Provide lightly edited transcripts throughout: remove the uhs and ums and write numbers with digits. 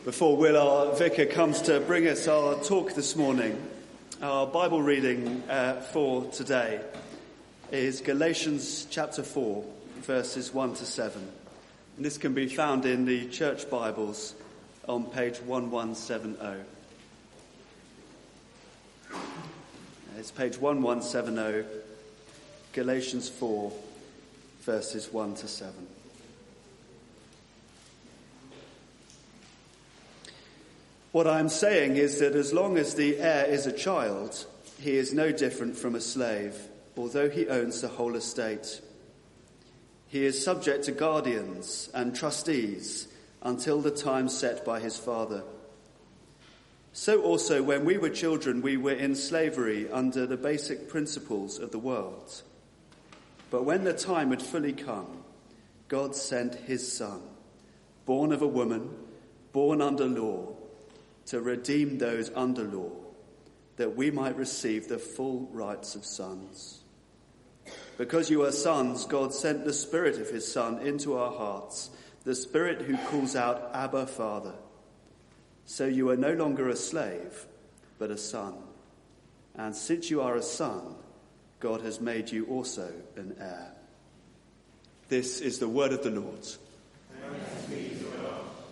Before Will, our vicar, comes to bring us our talk this morning, our Bible reading for today is Galatians chapter 4, verses 1 to 7. And this can be found in the church Bibles on page 1170. It's page 1170, Galatians 4, verses 1 to 7. What I am saying is that as long as the heir is a child, he is no different from a slave, although he owns the whole estate. He is subject to guardians and trustees until the time set by his father. So also when we were children, we were in slavery under the basic principles of the world. But when the time had fully come, God sent his son, born of a woman, born under law, to redeem those under law, that we might receive the full rights of sons. Because you are sons, God sent the Spirit of his Son into our hearts, the Spirit who calls out, Abba, Father. So you are no longer a slave, but a son. And since you are a son, God has made you also an heir. This is the word of the Lord. Thanks be to God.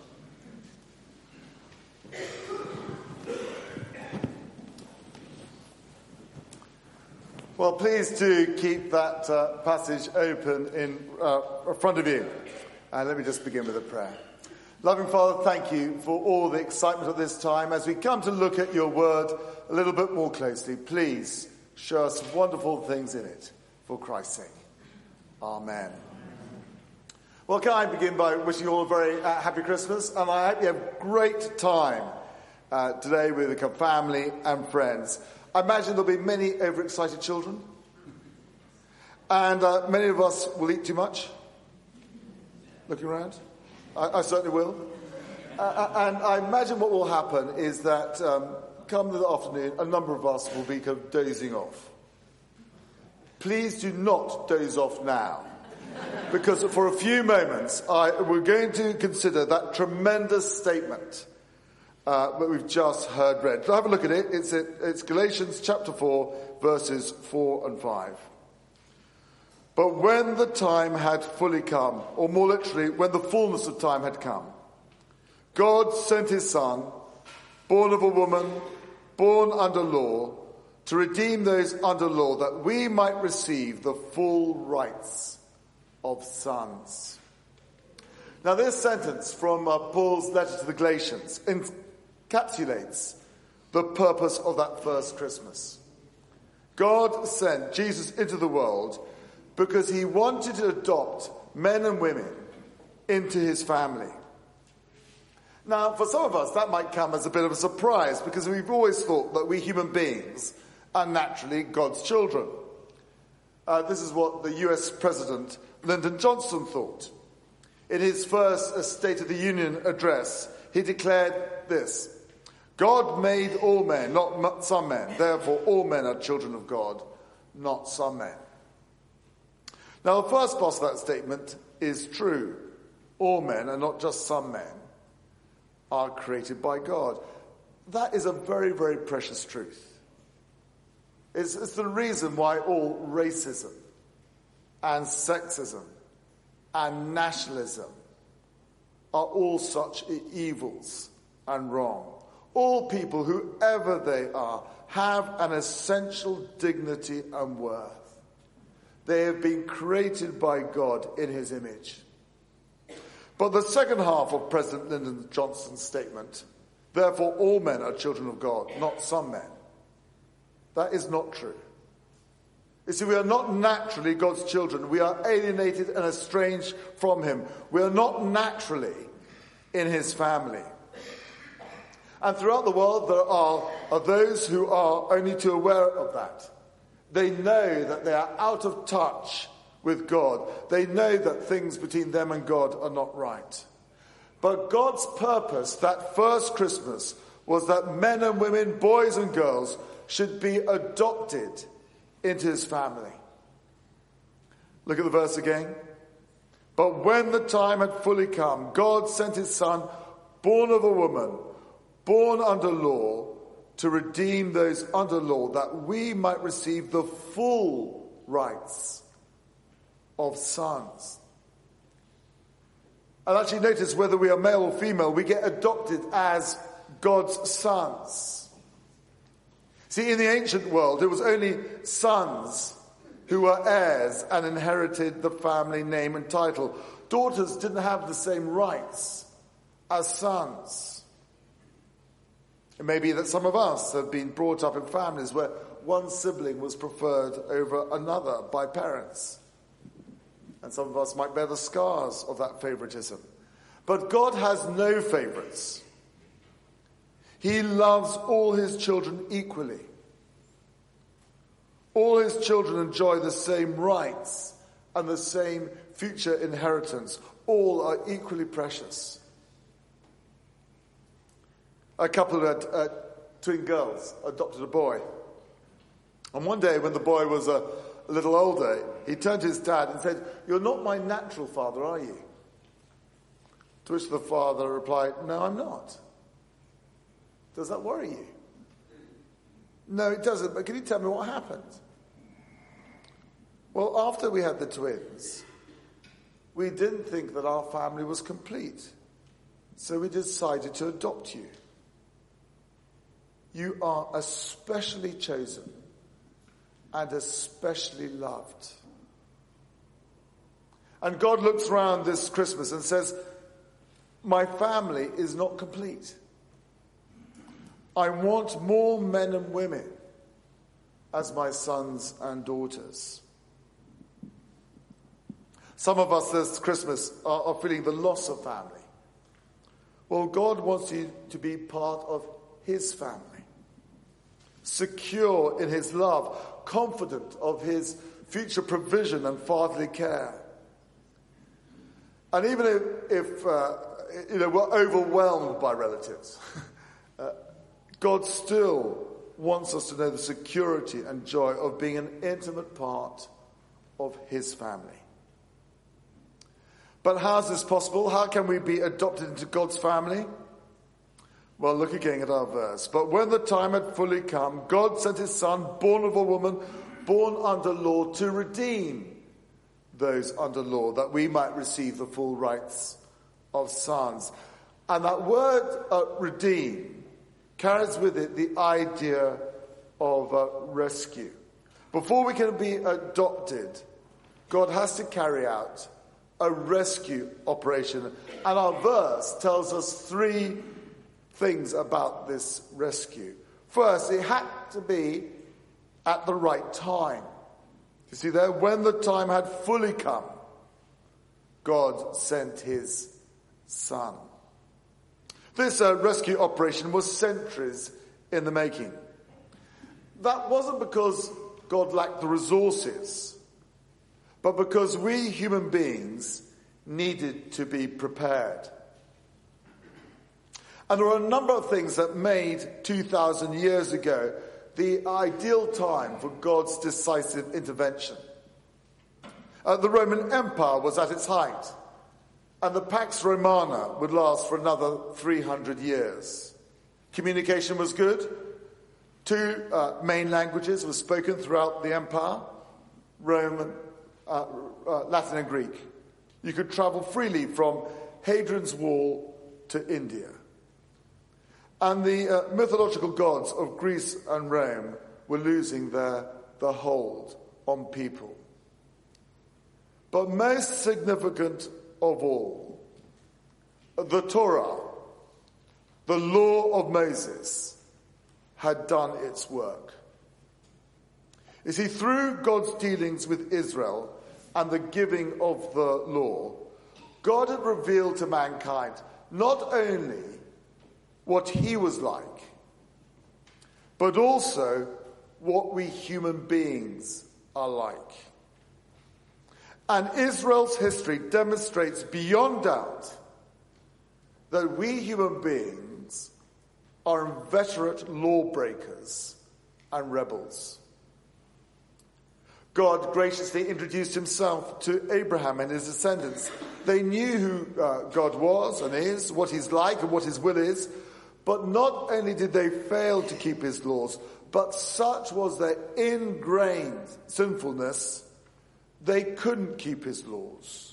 Well, please do keep that passage open in front of you. And let me just begin with a prayer. Loving Father, thank you for all the excitement at this time. As we come to look at your word a little bit more closely, please show us wonderful things in it for Christ's sake. Amen. Well, can I begin by wishing you all a very happy Christmas? And I hope you have a great time today with the family and friends. I imagine there'll be many overexcited children. And many of us will eat too much. Looking around. I certainly will. And I imagine what will happen is that come the afternoon, a number of us will be kind of dozing off. Please do not doze off now. Because for a few moments, we're going to consider that tremendous statement that we've just heard read. So have a look at it. It's Galatians chapter 4, verses 4 and 5. But when the time had fully come, or more literally, when the fullness of time had come, God sent his Son, born of a woman, born under law, to redeem those under law, that we might receive the full rights of sons. Now this sentence from Paul's letter to the Galatians encapsulates the purpose of that first Christmas. God sent Jesus into the world because he wanted to adopt men and women into his family. Now, for some of us, that might come as a bit of a surprise because we've always thought that we human beings are naturally God's children. This is what the US President Lyndon Johnson thought. In his first State of the Union address, he declared this: God made all men, not some men. Therefore, all men are children of God, not some men. Now, the first part of that statement is true. All men, and not just some men, are created by God. That is a very, very precious truth. It's the reason why all racism and sexism and nationalism are all such evils and wrong. All people, whoever they are, have an essential dignity and worth. They have been created by God in his image. But the second half of President Lyndon Johnson's statement, therefore all men are children of God, not some men, that is not true. You see, we are not naturally God's children. We are alienated and estranged from him. We are not naturally in his family. And throughout the world, there are those who are only too aware of that. They know that they are out of touch with God. They know that things between them and God are not right. But God's purpose that first Christmas was that men and women, boys and girls, should be adopted into his family. Look at the verse again. But when the time had fully come, God sent his Son, born of a woman, born under law, to redeem those under law, that we might receive the full rights of sons. And actually notice whether we are male or female, we get adopted as God's sons. See, in the ancient world, it was only sons who were heirs and inherited the family name and title. Daughters didn't have the same rights as sons. It may be that some of us have been brought up in families where one sibling was preferred over another by parents. And some of us might bear the scars of that favoritism. But God has no favorites. He loves all his children equally. All his children enjoy the same rights and the same future inheritance. All are equally precious. A couple who had twin girls adopted a boy. And one day when the boy was a little older, he turned to his dad and said, "You're not my natural father, are you?" To which the father replied, "No, I'm not." "Does that worry you?" "No, it doesn't, but can you tell me what happened?" "Well, after we had the twins, we didn't think that our family was complete, so we decided to adopt you. You are especially chosen and especially loved." And God looks around this Christmas and says, "My family is not complete. I want more men and women as my sons and daughters." Some of us this Christmas are feeling the loss of family. Well, God wants you to be part of his family, secure in his love, confident of his future provision and fatherly care. And even if we're overwhelmed by relatives, God still wants us to know the security and joy of being an intimate part of his family. But how is this possible? How can we be adopted into God's family? Well, look again at our verse. "But when the time had fully come, God sent his son, born of a woman, born under law, to redeem those under law, that we might receive the full rights of sons." And that word redeem carries with it the idea of rescue. Before we can be adopted, God has to carry out a rescue operation. And our verse tells us three things about this rescue. First, it had to be at the right time. You see there, when the time had fully come, God sent his son. This rescue operation was centuries in the making. That wasn't because God lacked the resources, but because we human beings needed to be prepared. And there are a number of things that made 2,000 years ago the ideal time for God's decisive intervention. The Roman Empire was at its height, and the Pax Romana would last for another 300 years. Communication was good. Two main languages were spoken throughout the empire, Roman, Latin and Greek. You could travel freely from Hadrian's Wall to India. And the mythological gods of Greece and Rome were losing their hold on people. But most significant of all, the Torah, the law of Moses, had done its work. You see, through God's dealings with Israel and the giving of the law, God had revealed to mankind not only what he was like, but also what we human beings are like. And Israel's history demonstrates beyond doubt that we human beings are inveterate lawbreakers and rebels. God graciously introduced himself to Abraham and his descendants. They knew who God was and is, what he's like and what his will is. But not only did they fail to keep his laws, but such was their ingrained sinfulness, they couldn't keep his laws.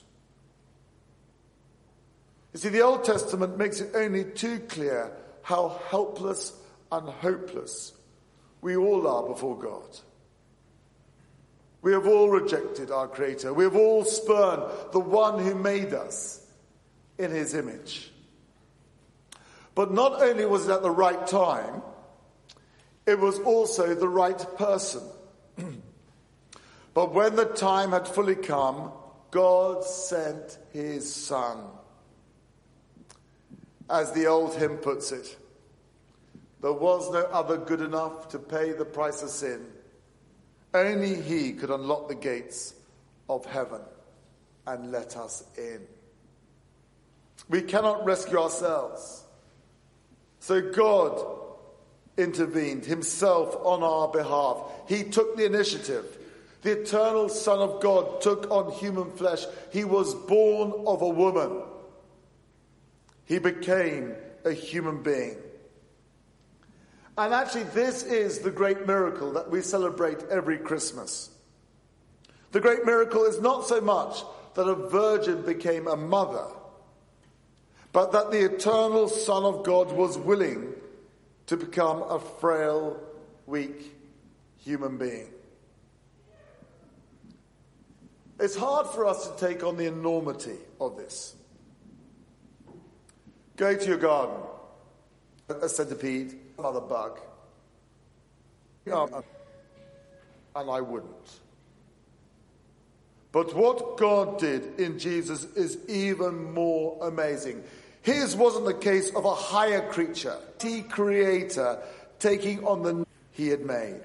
You see, the Old Testament makes it only too clear how helpless and hopeless we all are before God. We have all rejected our Creator. We have all spurned the one who made us in his image. But not only was it at the right time, it was also the right person. But when the time had fully come, God sent his Son. As the old hymn puts it, there was no other good enough to pay the price of sin. Only he could unlock the gates of heaven and let us in. We cannot rescue ourselves. So God intervened himself on our behalf. He took the initiative. The eternal Son of God took on human flesh. He was born of a woman. He became a human being. And actually, this is the great miracle that we celebrate every Christmas. The great miracle is not so much that a virgin became a mother, but that the eternal Son of God was willing to become a frail, weak human being. It's hard for us to take on the enormity of this. Go to your garden, a centipede, another bug. And I wouldn't. But what God did in Jesus is even more amazing. His wasn't the case of a higher creature, the creator taking on the he had made.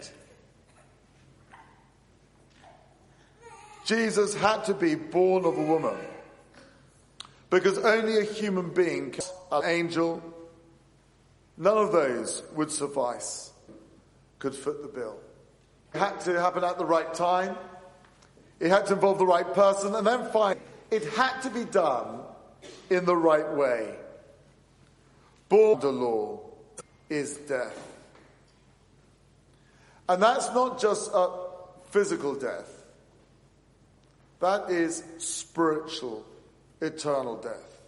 Jesus had to be born of a woman because only a human being, an angel, none of those would suffice, could fit the bill. It had to happen at the right time. It had to involve the right person. And then finally, it had to be done in the right way. Born under law is death. And that's not just a physical death. That is spiritual, eternal death.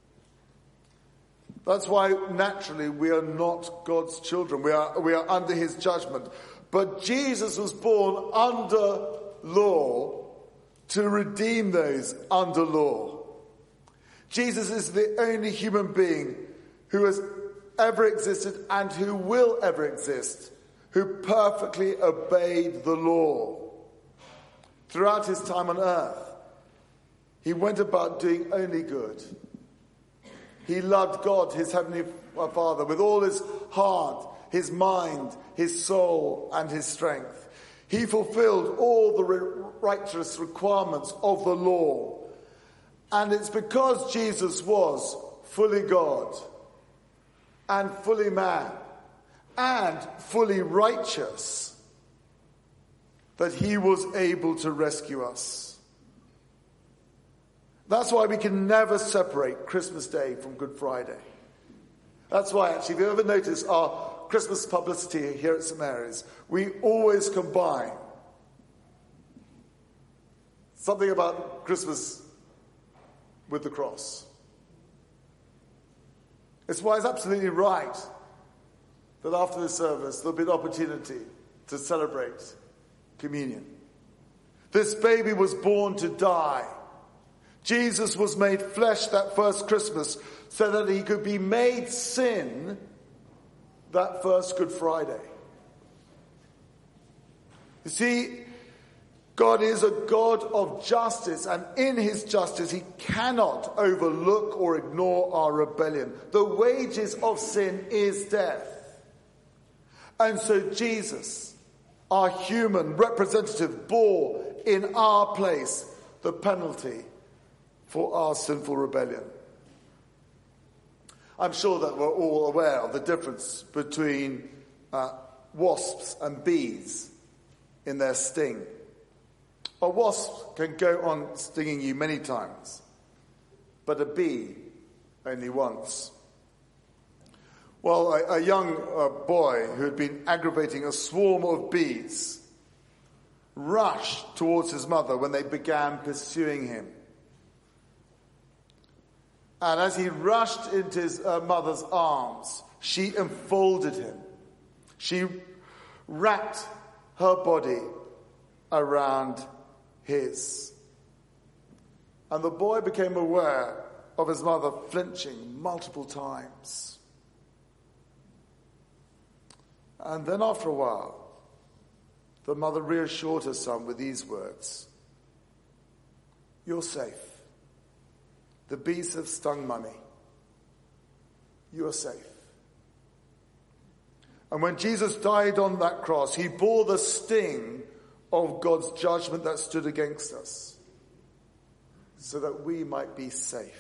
That's why naturally we are not God's children. We are under his judgment. But Jesus was born under law to redeem those under law. Jesus is the only human being who has ever existed and who will ever exist, who perfectly obeyed the law. Throughout his time on earth, he went about doing only good. He loved God, his heavenly Father, with all his heart, his mind, his soul, and his strength. He fulfilled all the righteous requirements of the law. And it's because Jesus was fully God and fully man and fully righteous that he was able to rescue us. That's why we can never separate Christmas Day from Good Friday. That's why, actually, if you ever notice our Christmas publicity here at St. Mary's, we always combine something about Christmas with the cross. It's why it's absolutely right that after the service there'll be an opportunity to celebrate communion. This baby was born to die. Jesus was made flesh that first Christmas so that he could be made sin that first Good Friday. You see, God is a God of justice, and in his justice he cannot overlook or ignore our rebellion. The wages of sin is death. And so Jesus, our human representative, bore in our place the penalty for our sinful rebellion. I'm sure that we're all aware of the difference between wasps and bees in their sting. A wasp can go on stinging you many times, but a bee only once. Well, a young boy who had been aggravating a swarm of bees rushed towards his mother when they began pursuing him. And as he rushed into his mother's arms, she enfolded him. She wrapped her body around his. And the boy became aware of his mother flinching multiple times. And then after a while, the mother reassured her son with these words: "You're safe. The bees have stung Mummy. You are safe." And when Jesus died on that cross, he bore the sting of God's judgment that stood against us, so that we might be safe.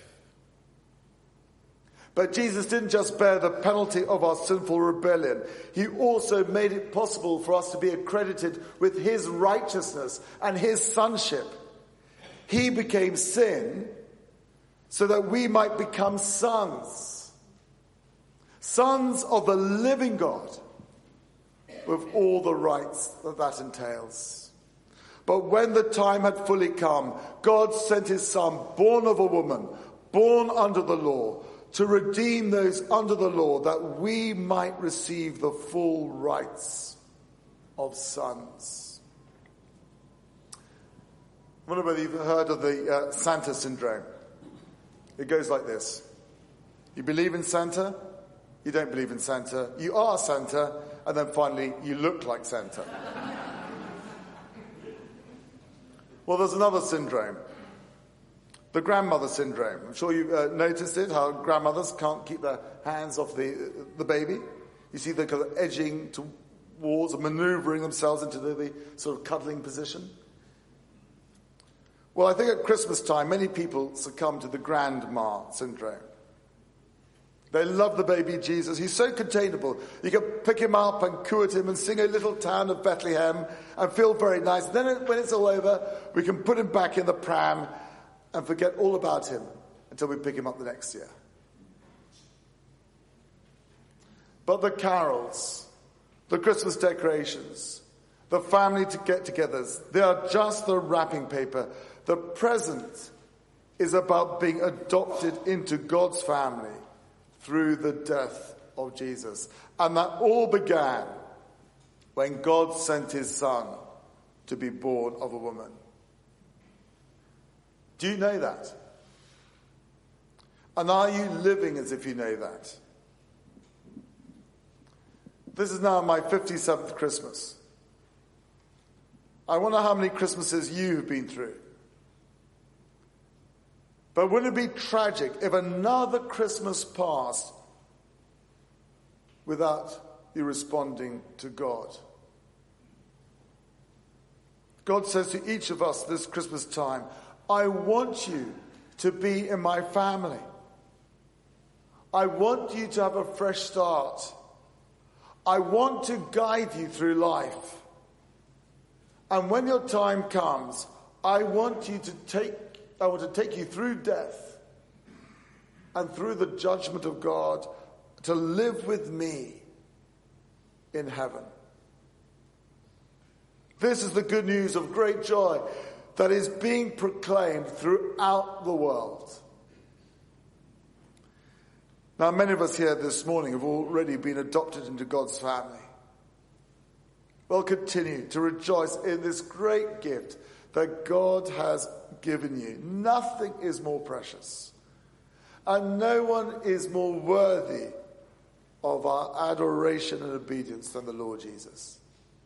But Jesus didn't just bear the penalty of our sinful rebellion. He also made it possible for us to be accredited with his righteousness and his sonship. He became sin so that we might become sons. Sons of the living God, with all the rights that entails. But when the time had fully come, God sent his Son, born of a woman, born under the law, to redeem those under the law, that we might receive the full rights of sons. I wonder whether you've heard of the Santa syndrome. It goes like this. You believe in Santa, you don't believe in Santa, you are Santa, and then finally you look like Santa. Well, there's another syndrome. The grandmother syndrome. I'm sure you've noticed it, how grandmothers can't keep their hands off the baby. You see them kind of edging towards and maneuvering themselves into the sort of cuddling position. Well, I think at Christmas time, many people succumb to the grandma syndrome. They love the baby Jesus. He's so containable. You can pick him up and coo at him and sing a little town of Bethlehem and feel very nice. Then when it's all over, we can put him back in the pram and forget all about him until we pick him up the next year. But the carols, the Christmas decorations, the family get-togethers, they are just the wrapping paper. The present is about being adopted into God's family through the death of Jesus. And that all began when God sent his Son to be born of a woman. Do you know that? And are you living as if you know that? This is now my 57th Christmas. I wonder how many Christmases you have been through. But wouldn't it be tragic if another Christmas passed without you responding to God? God says to each of us this Christmas time, I want you to be in my family. I want you to have a fresh start. I want to guide you through life. And when your time comes, I want to take you through death and through the judgment of God to live with me in heaven. This is the good news of great joy that is being proclaimed throughout the world. Now, many of us here this morning have already been adopted into God's family. Well, continue to rejoice in this great gift that God has given you. Nothing is more precious, and no one is more worthy of our adoration and obedience than the Lord Jesus.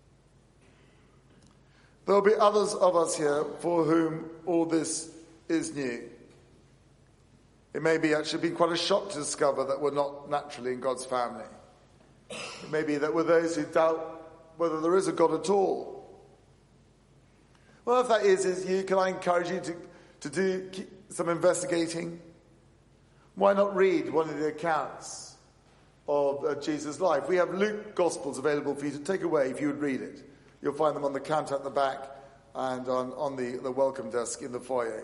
There will be others of us here for whom all this is new. It may be actually been quite a shock to discover that we're not naturally in God's family. It may be that we're those who doubt whether there is a God at all. Well, if that is you, can I encourage you to do some investigating? Why not read one of the accounts of Jesus' life? We have Luke Gospels available for you to take away if you would read it. You'll find them on the counter at the back, and on the welcome desk in the foyer.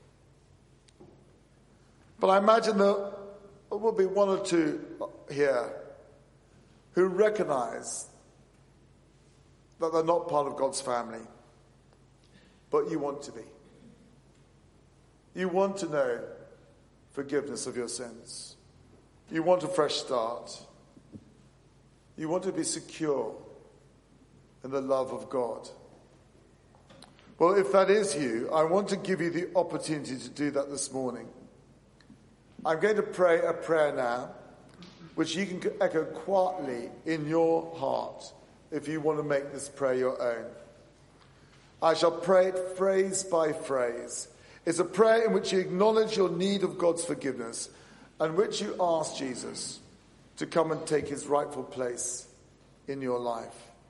But I imagine there will be one or two here who recognize that they're not part of God's family, but you want to be. You want to know forgiveness of your sins. You want a fresh start. You want to be secure in the love of God. Well, if that is you, I want to give you the opportunity to do that this morning. I'm going to pray a prayer now, which you can echo quietly in your heart if you want to make this prayer your own. I shall pray it phrase by phrase. It's a prayer in which you acknowledge your need of God's forgiveness and which you ask Jesus to come and take his rightful place in your life.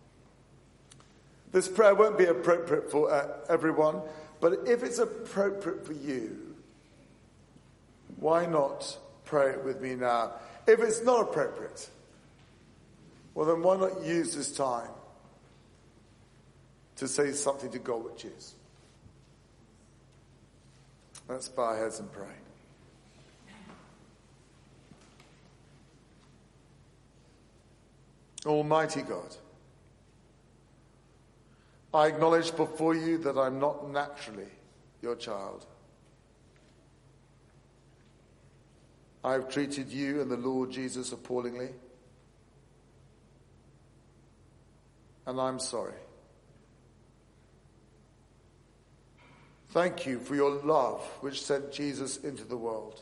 This prayer won't be appropriate for everyone, but if it's appropriate for you, why not pray it with me now? If it's not appropriate, well then why not use this time to say something to God which is. Let's bow our heads and pray. Almighty God, I acknowledge before you that I'm not naturally your child. I have treated you and the Lord Jesus appallingly, and I'm sorry. Thank you for your love which sent Jesus into the world.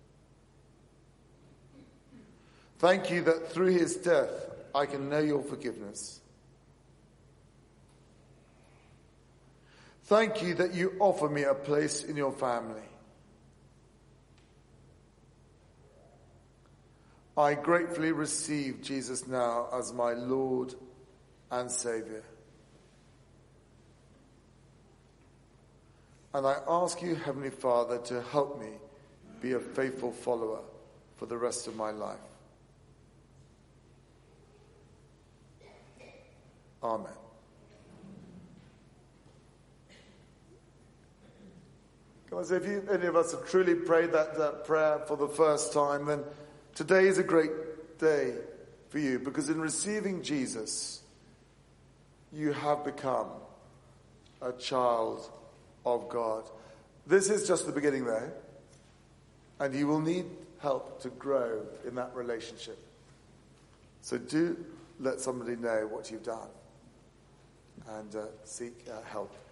Thank you that through his death I can know your forgiveness. Thank you that you offer me a place in your family. I gratefully receive Jesus now as my Lord and Saviour. And I ask you, Heavenly Father, to help me be a faithful follower for the rest of my life. Amen. Come on, so if any of us have truly prayed that prayer for the first time, then today is a great day for you, because in receiving Jesus, you have become a child of God. This is just the beginning though, and you will need help to grow in that relationship. So do let somebody know what you've done and seek help.